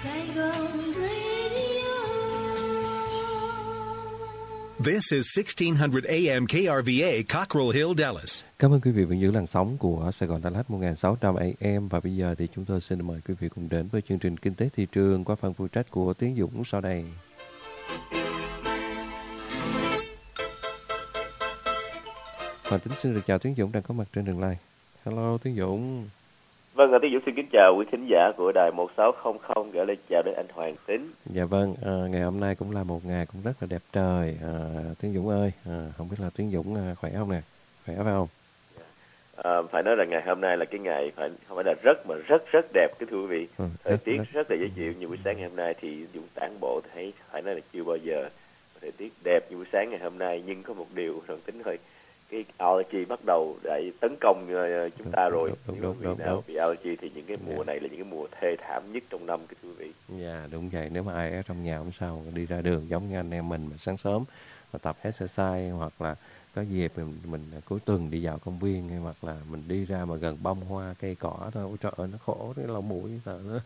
This is 1600 AM KRVA, Cockrell Hill, Dallas. Cảm ơn quý vị vẫn giữ làn sóng của Sài Gòn Dallas 1600 AM. Và bây giờ thì chúng tôi xin mời quý vị cùng đến với chương trình Kinh tế Thị trường qua phần phụ trách của Tiến Dũng sau đây. Hoàng Tính xin được chào Tiến Dũng đang có mặt trên đường line. Hello Tiến Dũng. Vâng, Tiến Dũng xin kính chào quý khán giả của đài 1600, gửi lời chào đến anh Hoàng Tính. Dạ vâng, ngày hôm nay cũng là một ngày cũng rất là đẹp trời. Tiến Dũng ơi, không biết là Tiến Dũng khỏe không nè, khỏe phải không? Phải nói là ngày hôm nay là cái ngày không phải là rất mà rất đẹp, cái thưa quý vị. Thời tiết rất là dễ chịu. Như buổi sáng ngày hôm nay thì Dũng tản bộ thấy phải nói là chưa bao giờ thời tiết đẹp như buổi sáng ngày hôm nay. Nhưng có một điều Hoàng Tính hơi, cái allergy bắt đầu để tấn công chúng ta rồi. Đúng. Vì allergy thì những cái mùa này là những cái mùa thê thảm nhất trong năm, cái thưa quý vị. Dạ đúng vậy. Nếu mà ai ở trong nhà hôm sau đi ra đường giống như anh em mình mà sáng sớm mà tập exercise, hoặc là có dịp mình cuối tuần đi dạo công viên, hay hoặc là mình đi ra mà gần bông hoa cây cỏ thôi, ôi trời ơi nó khổ cái lỗ mũi sợ nữa.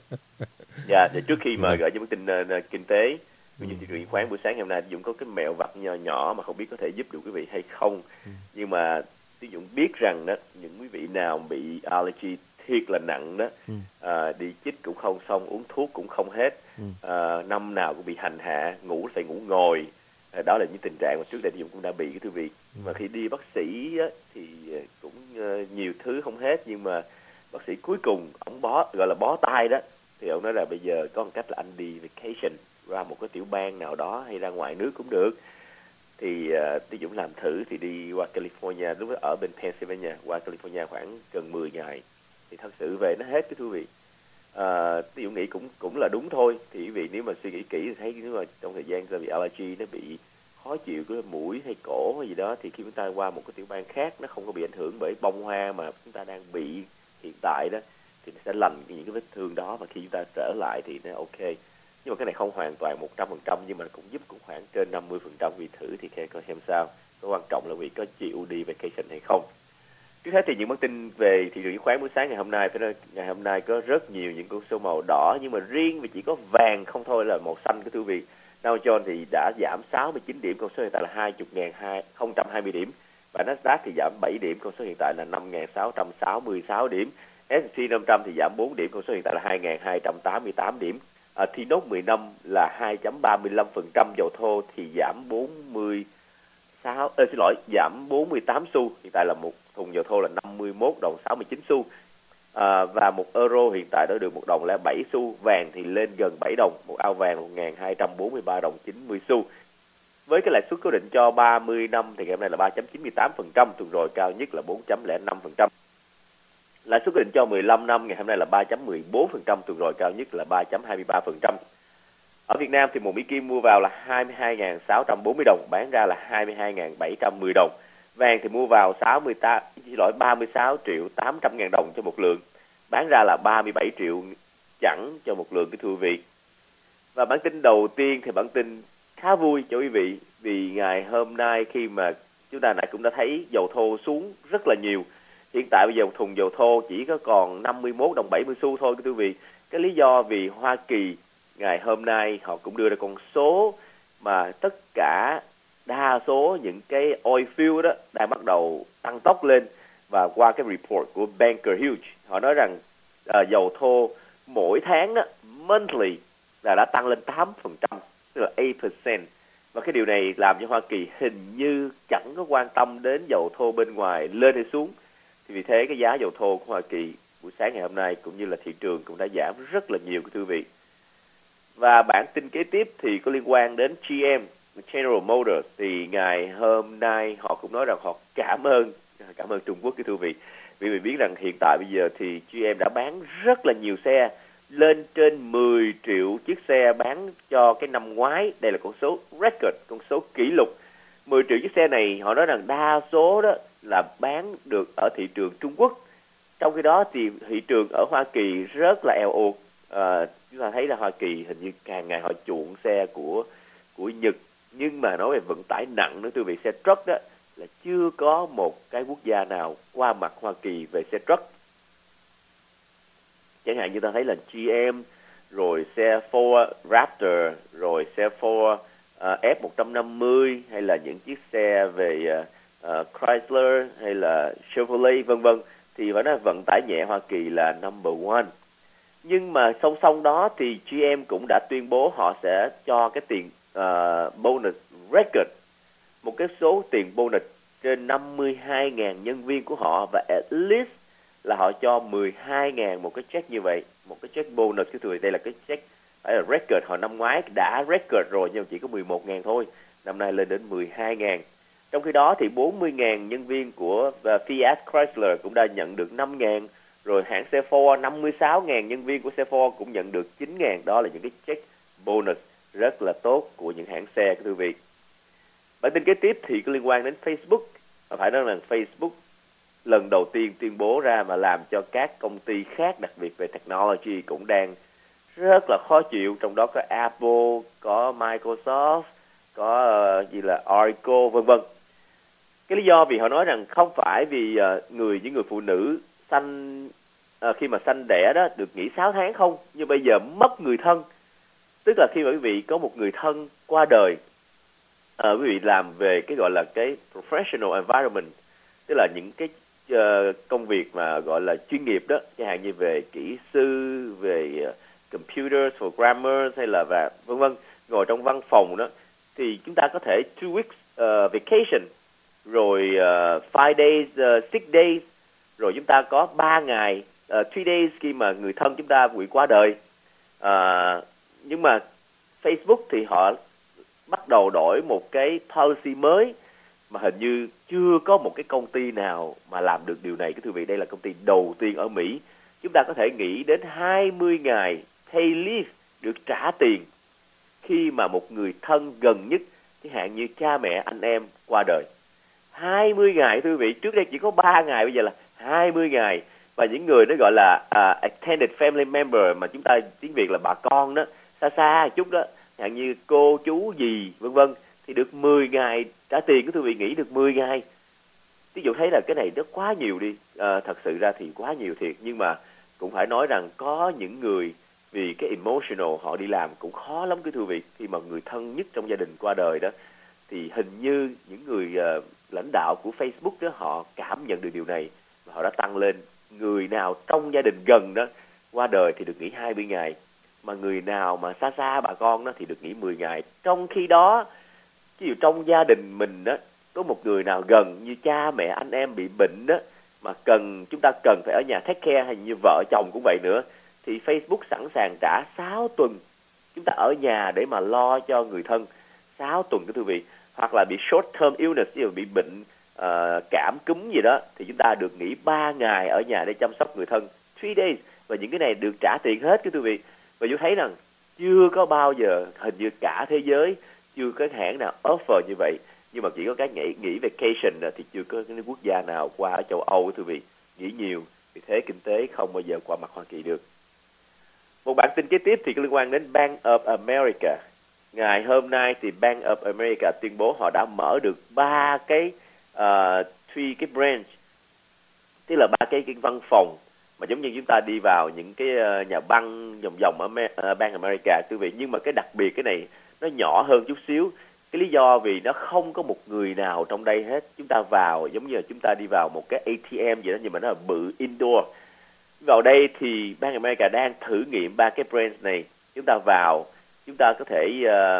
Dạ, để trước khi mà gửi những tin kinh tế cũng như thị trường chứng khoán buổi sáng ngày hôm nay, Dũng có cái mẹo vặt nhỏ mà không biết có thể giúp được quý vị hay không. Nhưng mà Dũng biết rằng đó, những quý vị nào bị allergy thiệt là nặng đó, đi chích cũng không xong, uống thuốc cũng không hết, năm nào cũng bị hành hạ, ngủ phải ngủ ngồi. Đó là những tình trạng mà trước đây Dũng cũng đã bị, cái thưa vị. Mà khi đi bác sĩ á, thì cũng nhiều thứ không hết, nhưng mà bác sĩ cuối cùng ông gọi là bó tay đó, thì ông nói là bây giờ có một cách là anh đi vacation ra một cái tiểu bang nào đó hay ra ngoài nước cũng được. Thì Dũng làm thử thì đi qua California, lúc đó ở bên Pennsylvania, qua California khoảng gần 10 ngày thì thật sự về nó hết, cái thưa vị. Dũng nghĩ cũng là đúng thôi. Thì quý vị nếu mà suy nghĩ kỹ thì thấy nếu mà trong thời gian bị allergy nó bị khó chịu cái mũi hay cổ hay gì đó, thì khi chúng ta qua một cái tiểu bang khác nó không có bị ảnh hưởng bởi bông hoa mà chúng ta đang bị hiện tại đó, thì nó sẽ lành những cái vết thương đó, và khi chúng ta trở lại thì nó ok. Nhưng mà cái này không hoàn toàn 100%, nhưng mà cũng giúp cũng khoảng trên 50%. Vì thử thì coi xem sao. Cái quan trọng là vì có chịu đi vacation hay không. Trước hết thì những bản tin về thị trường chứng khoán buổi sáng ngày hôm nay, phải nói ngày hôm nay có rất nhiều những con số màu đỏ, nhưng mà riêng vì chỉ có vàng không thôi là màu xanh, cái thưa vị. Dow Jones thì đã giảm 69 điểm, con số hiện tại là 20.020 điểm, và Nasdaq thì giảm 7 điểm, con số hiện tại là 5.666 điểm. S&P 500 thì giảm 4 điểm, con số hiện tại là 2.288 điểm. T-Note 10 năm là 2.35%, dầu thô thì giảm 48 xu, hiện tại là một thùng dầu thô là 51 đồng 69 xu. Và một euro hiện tại đã được 1 đồng là 7 xu, vàng thì lên gần 7 đồng, một ao vàng 1.243 đồng 90 xu. Với cái lãi suất cố định cho 30 năm thì ngày hôm nay là 3.98%, tuần rồi cao nhất là 4.05%. Lãi suất cố định cho 15 năm ngày hôm nay là 3.14%, tuần rồi cao nhất là 3.23%. Ở Việt Nam thì một Mỹ Kim mua vào là 22.640 đồng, bán ra là 22.710 đồng. Vàng thì mua vào 36 triệu 800 ngàn đồng cho một lượng, bán ra là 37 triệu chẵn cho một lượng, cái thưa quý vị. Và bản tin đầu tiên thì bản tin khá vui cho quý vị, vì ngày hôm nay khi mà chúng ta cũng đã thấy dầu thô xuống rất là nhiều. Hiện tại bây giờ một thùng dầu thô chỉ có còn 51 đồng 70 xu thôi, cái thưa quý vị. Cái lý do vì Hoa Kỳ ngày hôm nay họ cũng đưa ra con số mà tất cả đa số những cái oil field đó đang bắt đầu tăng tốc lên. Và qua cái report của Baker Hughes, họ nói rằng dầu thô mỗi tháng đó, monthly là đã tăng lên 8%, tức là 8%. Và cái điều này làm cho Hoa Kỳ hình như chẳng có quan tâm đến dầu thô bên ngoài lên hay xuống. Thì vì thế cái giá dầu thô của Hoa Kỳ buổi sáng ngày hôm nay cũng như là thị trường cũng đã giảm rất là nhiều, thưa quý vị. Và bản tin kế tiếp thì có liên quan đến GM, General Motors. Thì ngày hôm nay họ cũng nói rằng họ cảm ơn Trung Quốc, cái thưa quý vị. Vì mình biết rằng hiện tại bây giờ thì GM đã bán rất là nhiều xe, lên trên 10 triệu chiếc xe bán cho cái năm ngoái. Đây là con số record, con số kỷ lục. 10 triệu chiếc xe này họ nói rằng đa số đó là bán được ở thị trường Trung Quốc. Trong khi đó thì thị trường ở Hoa Kỳ rất là eo uột. Chúng ta thấy là Hoa Kỳ hình như càng ngày họ chuộng xe của Nhật. Nhưng mà nói về vận tải nặng nữa, thưa vị, xe truck đó là chưa có một cái quốc gia nào qua mặt Hoa Kỳ về xe truck. Chẳng hạn như ta thấy là GM, rồi xe xe Ford Raptor, rồi xe Ford F150, hay là những chiếc xe về Chrysler hay là Chevrolet vân vân, thì phải nói vận tải nhẹ Hoa Kỳ là number one. Nhưng mà song song đó thì GM cũng đã tuyên bố họ sẽ cho cái tiền bonus record, một cái số tiền bonus trên 52.000 nhân viên của họ, và at least là họ cho 12.000 một cái check như vậy, một cái check bonus. Cái thứ đây là cái check phải là record, họ năm ngoái đã record rồi nhưng chỉ có 11.000 thôi, năm nay lên đến 12.000. Trong khi đó thì 40.000 nhân viên của Fiat Chrysler cũng đã nhận được 5.000, rồi hãng xe Ford 56.000 nhân viên của xe Ford cũng nhận được 9.000. Đó là những cái check bonus rất là tốt của những hãng xe, quý vị. Bản tin kế tiếp thì có liên quan đến Facebook. Phải nói rằng Facebook lần đầu tiên tuyên bố ra mà làm cho các công ty khác, đặc biệt về technology, cũng đang rất là khó chịu. Trong đó có Apple, có Microsoft, có Oracle vân vân. Cái lý do vì họ nói rằng không phải vì những người phụ nữ khi mà sanh đẻ đó được nghỉ 6 tháng không, nhưng bây giờ mất người thân. Tức là khi mà quý vị có một người thân qua đời, quý vị làm về cái gọi là cái professional environment, tức là những cái công việc mà gọi là chuyên nghiệp đó, chẳng hạn như về kỹ sư, về computers, programmers hay là vân vân, ngồi trong văn phòng đó, thì chúng ta có thể 2 weeks vacation, rồi 5 days sick days, rồi chúng ta có 3 ngày 3 days khi mà người thân chúng ta bị qua đời. Nhưng mà Facebook thì họ bắt đầu đổi một cái policy mới mà hình như chưa có một cái công ty nào mà làm được điều này. Cái thưa vị, đây là công ty đầu tiên ở Mỹ. Chúng ta có thể nghĩ đến 20 ngày pay leave được trả tiền khi mà một người thân gần nhất, chẳng hạn như cha mẹ, anh em qua đời. 20 ngày thưa vị, trước đây chỉ có 3 ngày, bây giờ là 20 ngày. Và những người nó gọi là extended family member, mà chúng ta tiếng Việt là bà con đó, xa xa chút đó, chẳng hạn như cô, chú, dì vân vân, thì được 10 ngày trả tiền. Thưa vị, nghĩ được 10 ngày. Ví dụ thấy là cái này nó quá nhiều đi. Thật sự ra thì quá nhiều thiệt. Nhưng mà cũng phải nói rằng có những người vì cái emotional họ đi làm cũng khó lắm thưa vị. Khi mà người thân nhất trong gia đình qua đời đó, thì hình như những người lãnh đạo của Facebook đó, họ cảm nhận được điều này và họ đã tăng lên. Người nào trong gia đình gần đó qua đời thì được nghỉ 20 ngày, mà người nào mà xa xa bà con đó thì được nghỉ 10 ngày. Trong khi đó, ví dụ trong gia đình mình đó, có một người nào gần như cha mẹ, anh em bị bệnh đó, mà chúng ta cần phải ở nhà take care, hay như vợ chồng cũng vậy nữa, thì Facebook sẵn sàng trả 6 tuần chúng ta ở nhà để mà lo cho người thân. 6 tuần thưa quý vị. Hoặc là bị short term illness, ví dụ bị bệnh cảm cúm gì đó, thì chúng ta được nghỉ 3 ngày ở nhà để chăm sóc người thân, 3 days, và những cái này được trả tiền hết quý vị. Và tôi thấy rằng chưa có bao giờ, hình như cả thế giới chưa có hãng nào offer như vậy. Nhưng mà chỉ có các nghỉ vacation thì chưa có cái quốc gia nào qua ở châu Âu thưa quý vị nghỉ nhiều, vì thế kinh tế không bao giờ qua mặt Hoa Kỳ được. Một bản tin kế tiếp thì liên quan đến Bank of America. Ngày hôm nay thì Bank of America tuyên bố họ đã mở được 3 cái 3 cái branch, tức là 3 cái văn phòng mà giống như chúng ta đi vào những cái nhà băng vòng ở Bank America quý vị. Nhưng mà cái đặc biệt cái này nó nhỏ hơn chút xíu. Cái lý do vì nó không có một người nào trong đây hết. Chúng ta vào giống như là chúng ta đi vào một cái ATM vậy đó, nhưng mà nó là bự indoor. Vào đây thì Bank America đang thử nghiệm 3 cái branch này. Chúng ta vào, chúng ta có thể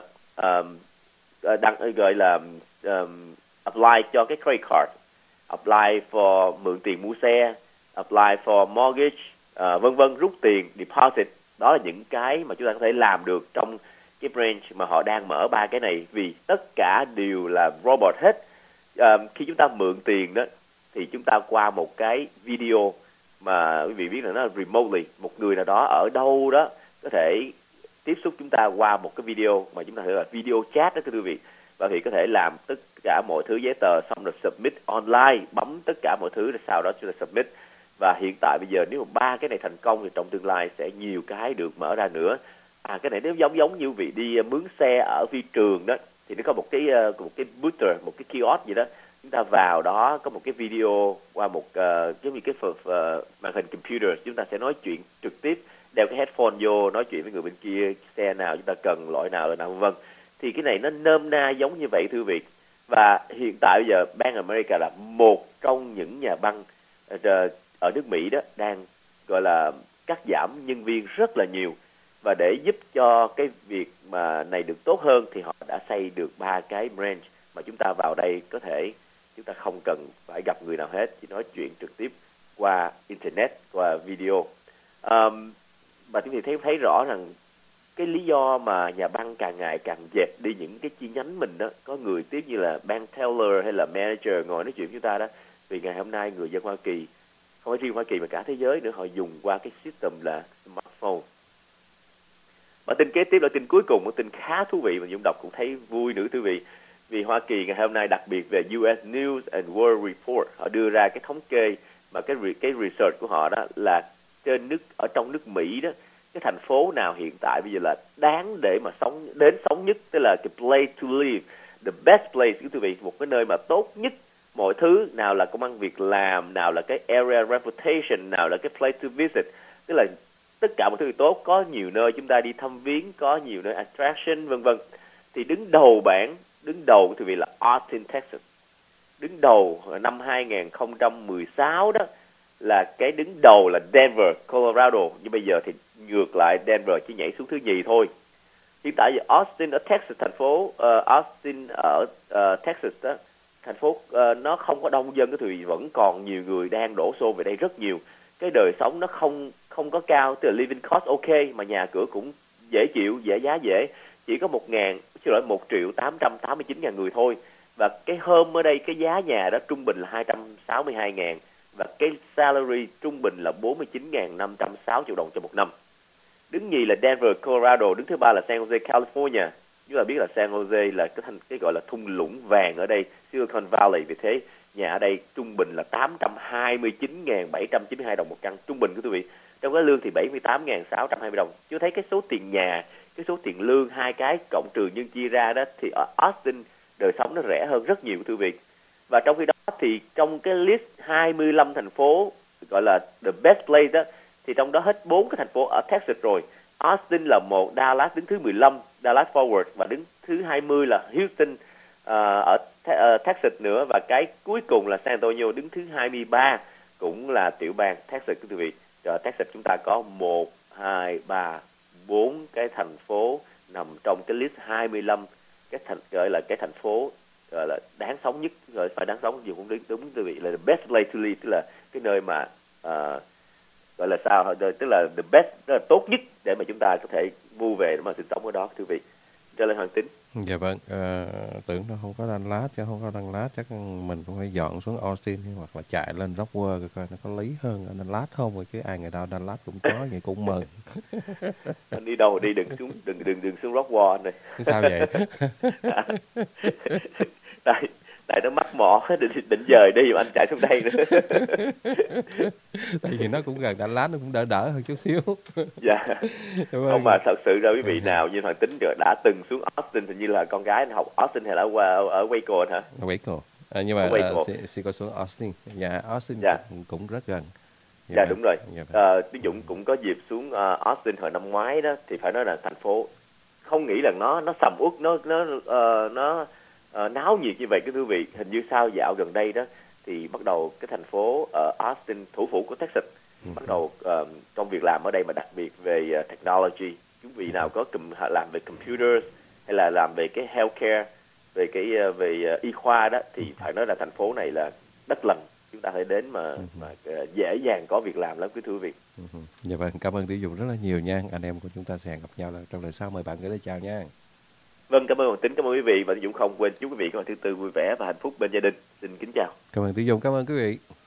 gọi là apply cho cái credit card, apply for mượn tiền mua xe, apply for mortgage, vân vân, rút tiền, deposit. Đó là những cái mà chúng ta có thể làm được trong cái branch mà họ đang mở 3 cái này, vì tất cả đều là robot hết. Khi chúng ta mượn tiền đó thì chúng ta qua một cái video mà quý vị biết là nó là remotely, một người nào đó ở đâu đó có thể tiếp xúc chúng ta qua một cái video mà chúng ta gọi là video chat đó thưa quý vị. Và thì có thể làm tất cả mọi thứ giấy tờ xong rồi submit online, bấm tất cả mọi thứ rồi sau đó chúng ta submit. Và hiện tại bây giờ nếu mà 3 cái này thành công thì trong tương lai sẽ nhiều cái được mở ra nữa. Cái này nó giống như quý vị đi mướn xe ở phi trường đó, thì nó có một cái booster, một cái kiosk gì đó, chúng ta vào đó có một cái video qua một giống như cái màn hình computer, chúng ta sẽ nói chuyện trực tiếp đeo cái headphone vô nói chuyện với người bên kia, xe nào chúng ta cần, loại nào vân vân. Thì cái này nó nôm na giống như vậy thưa quý vị. Và hiện tại bây giờ Bank America là một trong những nhà băng ở nước Mỹ đó đang gọi là cắt giảm nhân viên rất là nhiều. Và để giúp cho cái việc mà này được tốt hơn thì họ đã xây được 3 cái branch mà chúng ta vào đây có thể chúng ta không cần phải gặp người nào hết, chỉ nói chuyện trực tiếp qua internet, qua video. Và chúng ta thấy rõ rằng cái lý do mà nhà băng càng ngày càng dẹp đi những cái chi nhánh mình đó, có người tiếp như là bank teller hay là manager ngồi nói chuyện với chúng ta đó, vì ngày hôm nay người dân Hoa Kỳ, không phải riêng Hoa Kỳ mà cả thế giới nữa, họ dùng qua cái system là smartphone. Và tin kế tiếp là tin cuối cùng, một tin khá thú vị mà Dũng đọc cũng thấy vui nữa thưa vị. Vì Hoa Kỳ ngày hôm nay, đặc biệt về US News and World Report, họ đưa ra cái thống kê mà cái research của họ đó là trên ở trong nước Mỹ đó, cái thành phố nào hiện tại bây giờ là đáng để mà sống nhất, tức là cái place to live, the best place thưa vị, một cái nơi mà tốt nhất mọi thứ, nào là công ăn việc làm, nào là cái area reputation, nào là cái place to visit, tức là tất cả mọi thứ tốt, có nhiều nơi chúng ta đi thăm viếng, có nhiều nơi attraction vân vân. Thì đứng đầu thì vì là Austin, Texas. Đứng đầu năm 2016 đó là cái đứng đầu là Denver, Colorado, nhưng bây giờ thì ngược lại, Denver chỉ nhảy xuống thứ nhì thôi. Hiện tại giờ Austin ở Texas, thành phố Austin ở Texas đó, thành phố nó không có đông dân thì vẫn còn nhiều người đang đổ xô về đây rất nhiều. Cái đời sống nó không có cao, tức là living cost ok, mà nhà cửa cũng dễ chịu, giá dễ, chỉ có 1.889.000 người thôi. Và cái home ở đây, cái giá nhà đó trung bình là 262.000, và cái salary trung bình là 49.560 đồng cho một năm. Đứng nhì là Denver, Colorado, đứng thứ ba là San Jose, California. Chúng ta biết là San Jose là cái gọi là thung lũng vàng ở đây, Silicon Valley, vì thế nhà ở đây trung bình là 829.792 đồng một căn trung bình của quý vị. Trong cái lương thì 78.620 đồng. Chú thấy cái số tiền nhà, cái số tiền lương, hai cái cộng trừ nhân chia ra đó, thì ở Austin đời sống nó rẻ hơn rất nhiều quý vị. Và trong khi đó thì trong cái list 25 thành phố gọi là the best place đó, thì trong đó hết 4 cái thành phố ở Texas rồi. Austin là 1, Dallas đứng thứ 15, Dallas Forward, và đứng thứ 20 là Houston ở Texas nữa, và cái cuối cùng là San Antonio đứng thứ 23, cũng là tiểu bang Texas quý vị. Ở Texas chúng ta có 1, 2, 3, 4 cái thành phố nằm trong cái list 25 cái gọi là cái thành phố gọi là đáng sống nhất, rồi phải đáng sống gì cũng đúng quý vị, là the best place to live, tức là cái nơi mà gọi là sao, tức là the best, tức là tốt nhất để mà chúng ta có thể mua về để mà sinh sống ở đó quý vị. Cho lên Hoàng Tín. Dạ vâng, tưởng nó không có Dallas, chứ không có Dallas chắc mình cũng phải dọn xuống Austin hoặc là chạy lên Rockwell coi nó có lý hơn ở Dallas không, rồi chứ ai người ta Dallas cũng có vậy cũng mừng. Anh đi đâu đi đừng xuống Rockwell anh ơi. Sao vậy? Tại nó mắc mỏ, định dời đi mà anh chạy xuống đây nữa. Tại vì nó cũng gần Dallas, nó cũng đỡ hơn chút xíu. Dạ. Không, mà thật sự ra quý vị nào như Hoàng Tính đã từng xuống Austin, thì như là con gái anh học Austin hay là ở Waco hả? Ở Waco. Nhưng mà sẽ có xuống Austin. Dạ, Austin cũng rất gần. Dạ đúng rồi. Ví dụ cũng có dịp xuống Austin hồi năm ngoái đó, thì phải nói là thành phố không nghĩ là nó sầm uất, nó náo nhiệt như vậy cái quý vị. Hình như sau dạo gần đây đó thì bắt đầu cái thành phố Austin, thủ phủ của Texas, bắt đầu công việc làm ở đây mà đặc biệt về technology. Quý vị nào có làm về computers hay là làm về cái healthcare, về y khoa đó, thì phải nói là thành phố này là đất lành, chúng ta phải đến mà dễ dàng có việc làm lắm quý vị. Dạ vâng, cảm ơn Tiểu Dung rất là nhiều nha. Anh em của chúng ta sẽ gặp nhau trong lần sau, mời bạn gửi lời chào nha. Vâng, cảm ơn Hoàng Tính, cảm ơn quý vị, và Dũng không quên chúc quý vị có một thứ tư vui vẻ và hạnh phúc bên gia đình. Xin kính chào. Cảm ơn Tiểu Dung, cảm ơn quý vị.